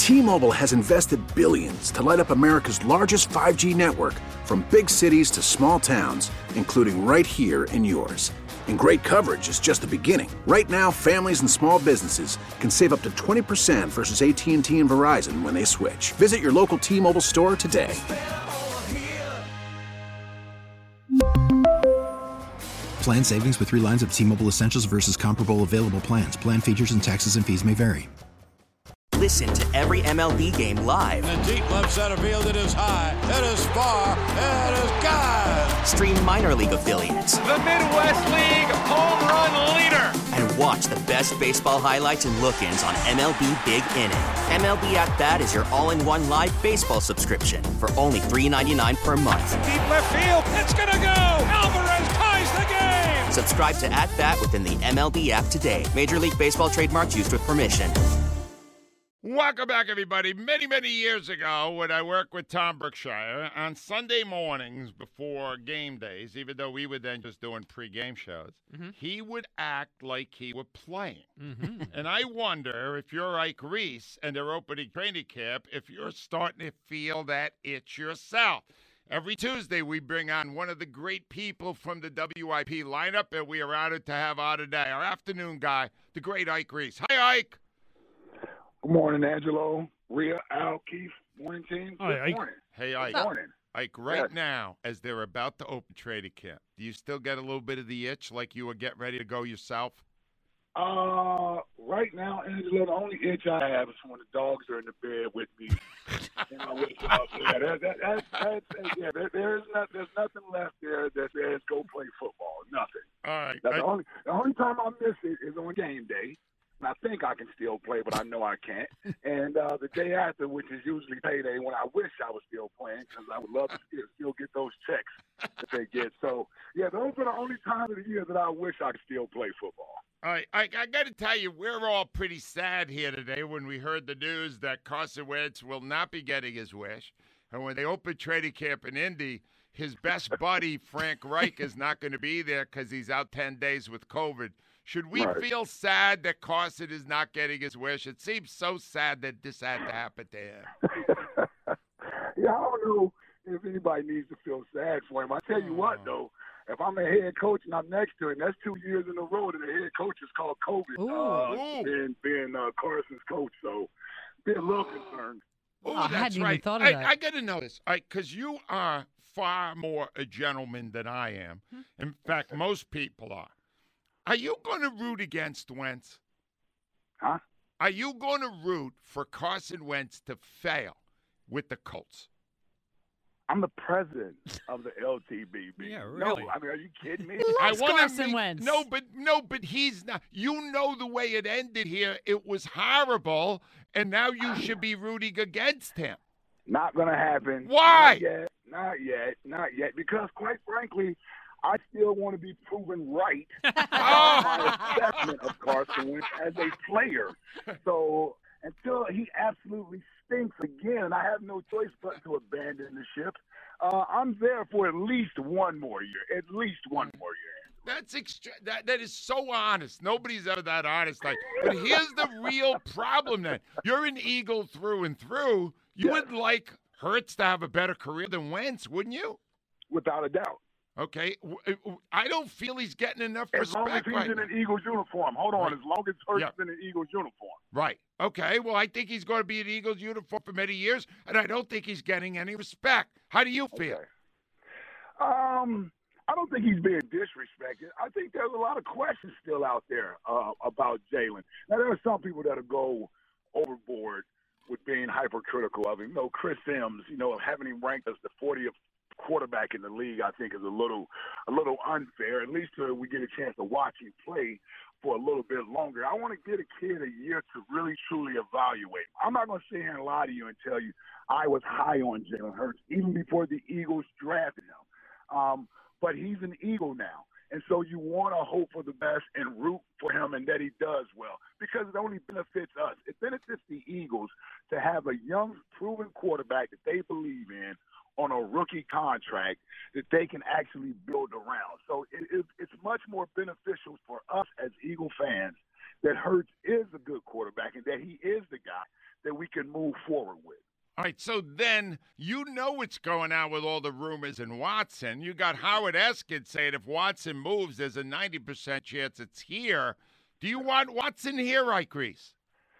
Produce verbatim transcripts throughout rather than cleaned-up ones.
T-Mobile has invested billions to light up America's largest five G network, from big cities to small towns, including right here in yours. And great coverage is just the beginning. Right now, families and small businesses can save up to twenty percent versus A T and T and Verizon when they switch. Visit your local T-Mobile store today. Plan savings with three lines of T-Mobile Essentials versus comparable available plans. Plan features and taxes and fees may vary. Listen to every M L B game live. In the deep left center field, it is high, it is far, it is gone. Stream minor league affiliates. The Midwest League home run leader. And watch the best baseball highlights and look-ins on M L B Big Inning. M L B At Bat is your all-in-one live baseball subscription for only three dollars and ninety-nine cents per month. Deep left field, it's gonna go. Alvarez ties the game. Subscribe to At Bat within the M L B app today. Major League Baseball trademarks used with permission. Welcome back, everybody. Many, many years ago, when I worked with Tom Brookshire, on Sunday mornings before game days, even though we were then just doing pre-game shows, mm-hmm. he would act like he were playing. Mm-hmm. And I wonder if you're Ike Reese and they're opening training camp, if you're starting to feel that itch yourself. Every Tuesday, we bring on one of the great people from the W I P lineup, and we are honored to have on today our afternoon guy, the great Ike Reese. Hi, Ike. Good morning, Angelo, Rhea, Al, Keith, morning team. Good Hi, morning. Hey, Ike. Good morning. Ike, right yes. now, as they're about to open training camp, do you still get a little bit of the itch like you were getting ready to go yourself? Uh, right now, Angelo, the only itch I have is when the dogs are in the bed with me. and I wish, uh, yeah, that, that, that, that, that, yeah there, there's, not, there's nothing left there that says go play football. Nothing. All right. Now, I, the, only, the only time I miss it is on game day. I think I can still play, but I know I can't. And uh, the day after, which is usually payday, when I wish I was still playing, because I would love to still, still get those checks that they get. So, yeah, those are the only times of the year that I wish I could still play football. All right, I, I got to tell you, we're all pretty sad here today when we heard the news that Carson Wentz will not be getting his wish. And when they open training camp in Indy, his best buddy, Frank Reich, is not going to be there because he's out ten days with COVID. Should we right. feel sad that Carson is not getting his wish? It seems so sad that this had to happen to him. yeah, I don't know if anybody needs to feel sad for him. I tell you what, though, if I'm a head coach and I'm next to him, that's two years in a row that the head coach is called COVID, Ooh. uh, being, being uh, Carson's coach. So be a little concerned. Oh, I that's hadn't right. even thought of I, that. I got to know this, because you are far more a gentleman than I am. In fact, most people are. Are you going to root against Wentz? Huh? Are you going to root for Carson Wentz to fail with the Colts? I'm the president of the L T B B. Yeah, really? No, I mean, are you kidding me? I loves wanna Carson make- Wentz. No, but no, but he's not. You know the way it ended here. It was horrible, and now you should be rooting against him. Not going to happen. Why? Not yet. Not yet. Not yet. Because, quite frankly, I still want to be proven right about my assessment of Carson Wentz as a player. So until he absolutely stinks again, and I have no choice but to abandon the ship, uh, I'm there for at least one more year. At least one more year. That's extra- that that is so honest. Nobody's ever that honest. Like, but here's the real problem. Then you're an Eagle through and through. You Yes. would like Hurts to have a better career than Wentz, wouldn't you? Without a doubt. Okay, I don't feel he's getting enough As long as respect he's right in now. an Eagles uniform. Hold on. Right. As long as Hurts Yep. is in an Eagles uniform. Right. Okay. Well, I think he's going to be an Eagles uniform for many years, and I don't think he's getting any respect. How do you feel? Okay. Um, I don't think he's being disrespected. I think there's a lot of questions still out there uh, about Jalen. Now, there are some people that'll go overboard with being hypercritical of him. You know, Chris Sims, you know, having him ranked as the fortieth quarterback in the league, I think is a little a little unfair, at least till we get a chance to watch him play for a little bit longer. I want to get a kid a year to really, truly evaluate. I'm not going to sit here and lie to you and tell you I was high on Jalen Hurts, even before the Eagles drafted him. Um, but he's an Eagle now. And so you want to hope for the best and root for him and that he does well, because it only benefits us. It benefits the Eagles to have a young, proven quarterback that they believe in on a rookie contract that they can actually build around. So it, it, it's much more beneficial for us as Eagle fans that Hurts is a good quarterback and that he is the guy that we can move forward with. All right, so then you know what's going on with all the rumors in Watson. You got Howard Eskin saying if Watson moves, there's a ninety percent chance it's here. Do you want Watson here, right, Grease?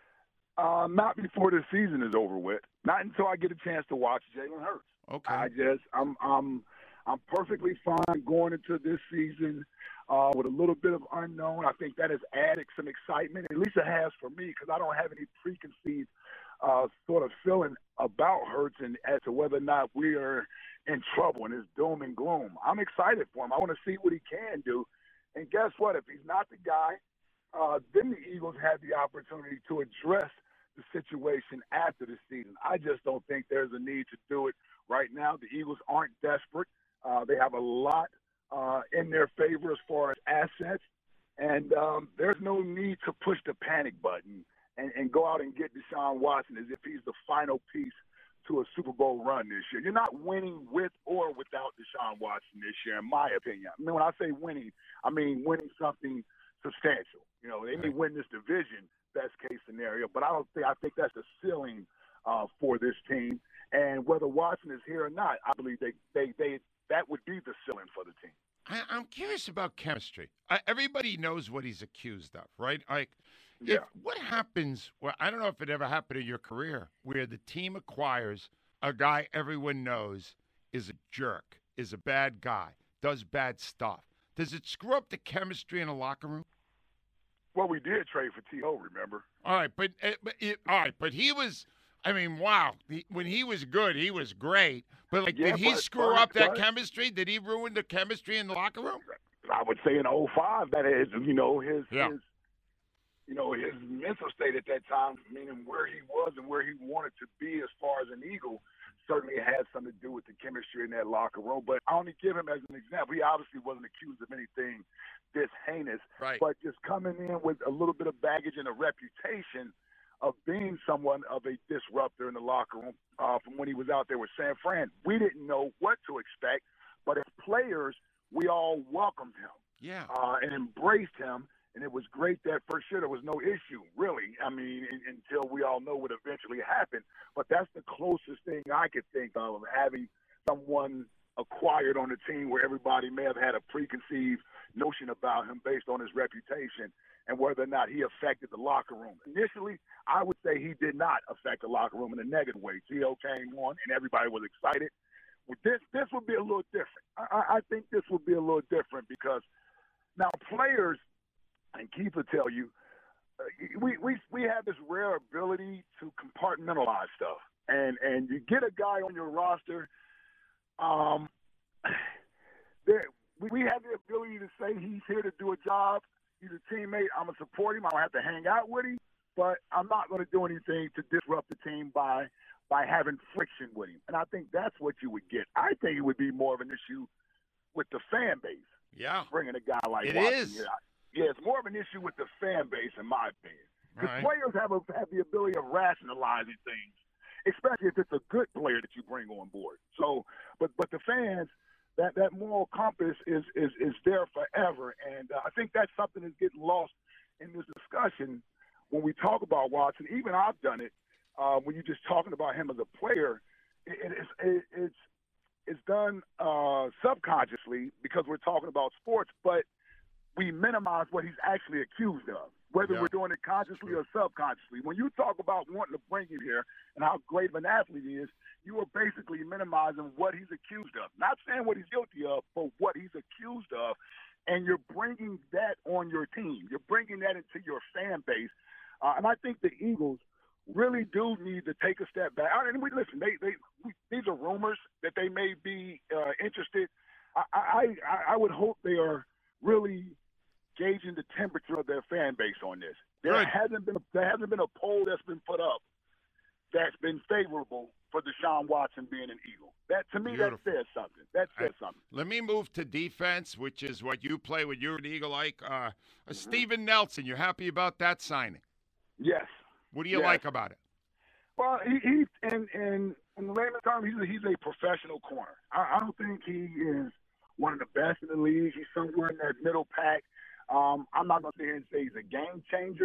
Uh, not before the season is over with. Not until I get a chance to watch Jalen Hurts. Okay. I just, I'm, I'm, I'm perfectly fine going into this season uh, with a little bit of unknown. I think that has added some excitement. At least it has for me, because I don't have any preconceived uh, sort of feeling about Hurts and as to whether or not we are in trouble and it's doom and gloom. I'm excited for him. I want to see what he can do. And guess what? If he's not the guy, uh, then the Eagles have the opportunity to address the situation after the season. I just don't think there's a need to do it right now. The Eagles aren't desperate. Uh, they have a lot uh, in their favor as far as assets, and um, there's no need to push the panic button and, and go out and get Deshaun Watson as if he's the final piece to a Super Bowl run this year. You're not winning with or without Deshaun Watson this year, in my opinion. I mean, when I say winning, I mean winning something substantial. You know, they may win this division, best case scenario, but I don't think I think that's the ceiling uh, for this team. And whether Watson is here or not, I believe they they they that would be the ceiling for the team. I, I'm curious about chemistry. I, everybody knows what he's accused of, right? Like, Yeah. if, what happens? Well, I don't know if it ever happened in your career where the team acquires a guy everyone knows is a jerk, is a bad guy, does bad stuff. Does it screw up the chemistry in a locker room? Well, we did trade for T O, remember? All right, but, uh, but it, all right, but he was. I mean, wow. He, when he was good, he was great. But like, Yeah, did he but- screw but- up that but- chemistry? Did he ruin the chemistry in the locker room? I would say in oh five, that is, you know, his Yeah. his you know, his mental state at that time, meaning where he was and where he wanted to be as far as an Eagle, certainly had something to do with the chemistry in that locker room. But I only give him as an example. He obviously wasn't accused of anything this heinous, Right. but just coming in with a little bit of baggage and a reputation of being someone of a disruptor in the locker room uh, from when he was out there with San Fran. We didn't know what to expect, but as players, we all welcomed him Yeah. uh, and embraced him. And it was great that first year there was no issue, really. I mean, in, until we all know what eventually happened. But that's the closest thing I could think of, of having someone acquired on the team where everybody may have had a preconceived notion about him based on his reputation and whether or not he affected the locker room. Initially, I would say he did not affect the locker room in a negative way. T O came on, and everybody was excited. Well, this this would be a little different. I, I think this would be a little different because now players, and Keith will tell you, uh, we, we we have this rare ability to compartmentalize stuff. And and you get a guy on your roster, um, there, we, we have the ability to say he's here to do a job. He's a teammate. I'm going to support him. I don't have to hang out with him. But I'm not going to do anything to disrupt the team by by having friction with him. And I think that's what you would get. I think it would be more of an issue with the fan base. Yeah. Bringing a guy like It Watson. is. Yeah, yeah, it's more of an issue with the fan base, in my opinion. Because Right. players have a, have the ability of rationalizing things, especially if it's a good player that you bring on board. So, but but the fans, that, that moral compass is is is there forever, and uh, I think that's something that's getting lost in this discussion when we talk about Watson. Even I've done it uh, when you're just talking about him as a player. It, it, it's it, it's it's done uh, subconsciously because we're talking about sports, but we minimize what he's actually accused of, whether Yeah. we're doing it consciously or subconsciously. When you talk about wanting to bring him here and how great of an athlete he is, you are basically minimizing what he's accused of. Not saying what he's guilty of, but what he's accused of. And you're bringing that on your team. You're bringing that into your fan base. Uh, and I think the Eagles really do need to take a step back. And we listen, they, they, we, these are rumors that they may be uh, interested. I, I, I, I would hope they are really gauging the temperature of their fan base on this. There Good. hasn't been a, there hasn't been a poll that's been put up that's been favorable for Deshaun Watson being an Eagle. That to me, Beautiful. that says something. That says I- something. Let me move to defense, which is what you play when you're an Eagle. Like uh, Mm-hmm. uh, Steven Nelson, you happy about that signing? Yes. What do you Yes. like about it? Well, he, he in in in layman's terms, he's a, he's a professional corner. I, I don't think he is one of the best in the league. He's somewhere in that middle pack. Um, I'm not going to sit here and say he's a game changer,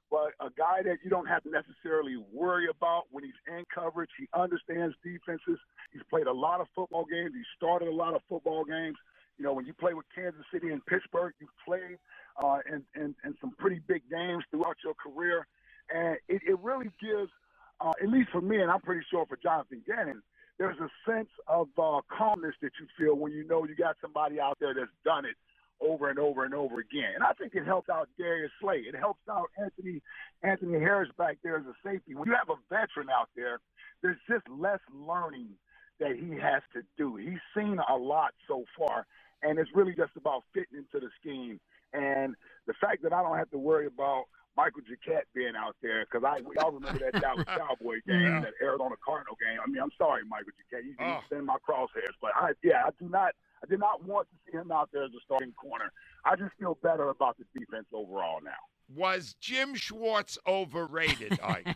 but a guy that you don't have to necessarily worry about when he's in coverage. He understands defenses. He's played a lot of football games. He started a lot of football games. You know, when you play with Kansas City and Pittsburgh, you played uh, in, in, in some pretty big games throughout your career. And it, it really gives, uh, at least for me, and I'm pretty sure for Jonathan Gannon, there's a sense of uh, calmness that you feel when you know you got somebody out there that's done it over and over and over again. And I think it helps out Darius Slay. It helps out Anthony Anthony Harris back there as a safety. When you have a veteran out there, there's just less learning that he has to do. He's seen a lot so far, and it's really just about fitting into the scheme. And the fact that I don't have to worry about Michael Jacquet being out there, because I we all remember that Dallas Cowboy game, yeah. that Arizona Cardinal game. I mean, I'm sorry, Michael Jacquet. He's oh. in my crosshairs. But, I, yeah, I do not – I did not want to see him out there as a starting corner. I just feel better about the defense overall now. Was Jim Schwartz overrated, Ike?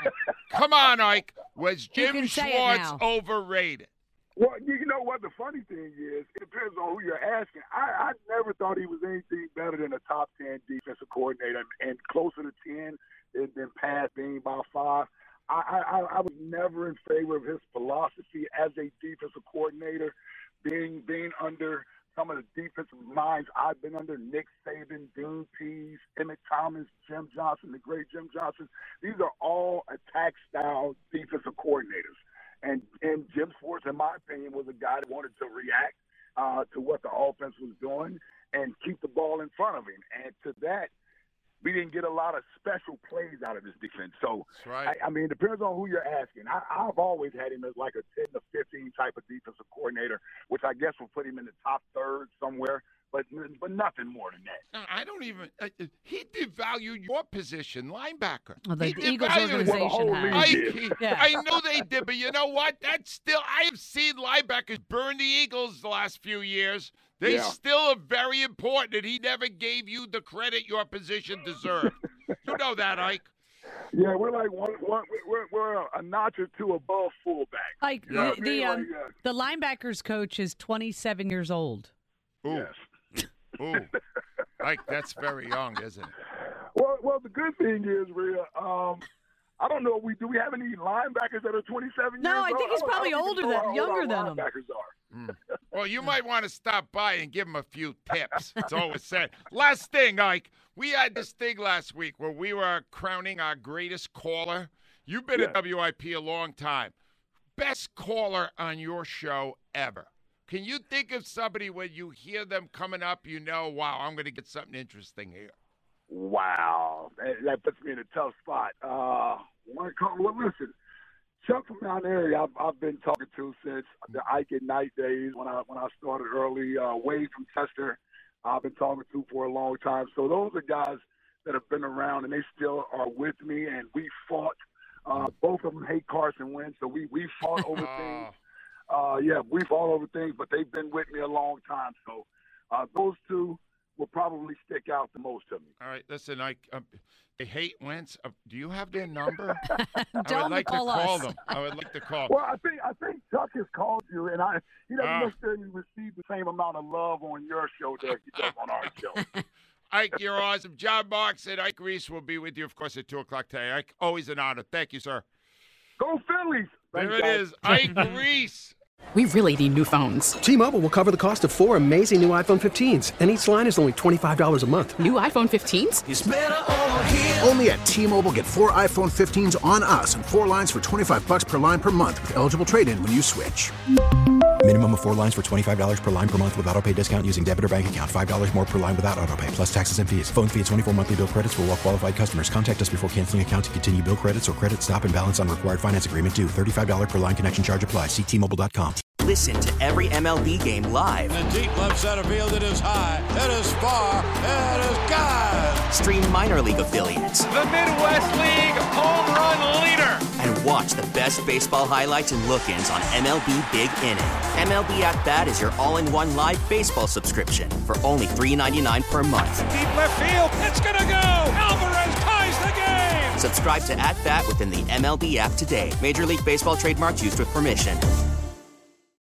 Come on, Ike. Was Jim Schwartz overrated? Well, you know what? The funny thing is, it depends on who you're asking. I, I never thought he was anything better than a top ten defensive coordinator, and closer to ten than Pat being about five. I, I, I was never in favor of his philosophy as a defensive coordinator. Being being under some of the defensive minds I've been under, Nick Saban, Dean Pease, Emmett Thomas, Jim Johnson, the great Jim Johnson. These are all attack-style defensive coordinators. And and Jim Schwartz, in my opinion, was a guy that wanted to react uh, to what the offense was doing and keep the ball in front of him. And to that, we didn't get a lot of special plays out of this defense. So, right. I, I mean, it depends on who you're asking. I, I've always had him as like a ten to fifteen type of defensive coordinator, which I guess will put him in the top third somewhere, but but nothing more than that. I don't even uh, – he devalued your position, linebacker. Well, the he Eagles organization well, has. I, he, yeah. I know they did, but you know what? That's still – I have seen linebackers burn the Eagles the last few years. They yeah. still are very important, and he never gave you the credit your position deserved. You know that, Ike. Yeah, we're like one, one, we're, we're a notch or two above fullback. Ike, yeah, the the, um, like, uh, the linebackers coach is twenty-seven years old. Ooh. Yes. Ooh. Ike, that's very young, isn't it? Well, well, the good thing is, Rhea, um, I don't know. We do we have any linebackers that are twenty-seven No, years I old? think he's I probably I older than than younger than him. Linebackers are. Mm. Well, you might want to stop by and give him a few tips. It's always said. Last thing, Ike. We had this thing last week where we were crowning our greatest caller. You've been Yeah. at W I P a long time. Best caller on your show ever. Can you think of somebody when you hear them coming up, you know, wow, I'm going to get something interesting here? Wow, that, that puts me in a tough spot. Uh, one call, well, listen, Chuck from down the area, I've, I've been talking to since the Ike at Night days when I when I started early. Uh, Wade from Chester, I've been talking to for a long time. So those are guys that have been around, and they still are with me. And we fought. Uh, both of them hate Carson Wentz, so we we fought over things. Uh, yeah, we fought over things, but they've been with me a long time. So uh, those two will probably stick out the most to me. All right, listen, I, uh, I hate Wentz. Uh, do you have their number? Tell I would like to call call us. them. I would like to call. Well, I think I think Chuck has called you, and I he doesn't Uh. necessarily receive the same amount of love on your show that he does on our show. Ike, you're awesome. John Marks and Ike Reese will be with you, of course, at two o'clock today. Ike, always an honor. Thank you, sir. Go Phillies! There Thanks, it guys. is, Ike Reese. We really need new phones. T-Mobile will cover the cost of four amazing new iPhone fifteens, and each line is only twenty-five dollars a month. New iPhone fifteens? It's better over here. Only at T-Mobile, get four iPhone fifteens on us and four lines for twenty-five bucks per line per month with eligible trade-in when you switch. Minimum of four lines for twenty-five dollars per line per month with autopay discount using debit or bank account. five dollars more per line without autopay, plus taxes and fees. Phone fee at twenty-four monthly bill credits for well-qualified customers. Contact us before canceling account to continue bill credits or credit stop and balance on required finance agreement due. thirty-five dollars per line connection charge applies. See T Mobile dot com. Listen to every M L B game live. In the deep left center field, it is high, it is far, it is gone. Stream minor league affiliates. The Midwest League home run leader. And watch the best baseball highlights and look-ins on M L B Big Inning. M L B At Bat is your all-in-one live baseball subscription for only three dollars and ninety-nine cents per month. Deep left field, it's gonna go. Alvarez ties the game. Subscribe to At Bat within the M L B app today. Major League Baseball trademarks used with permission.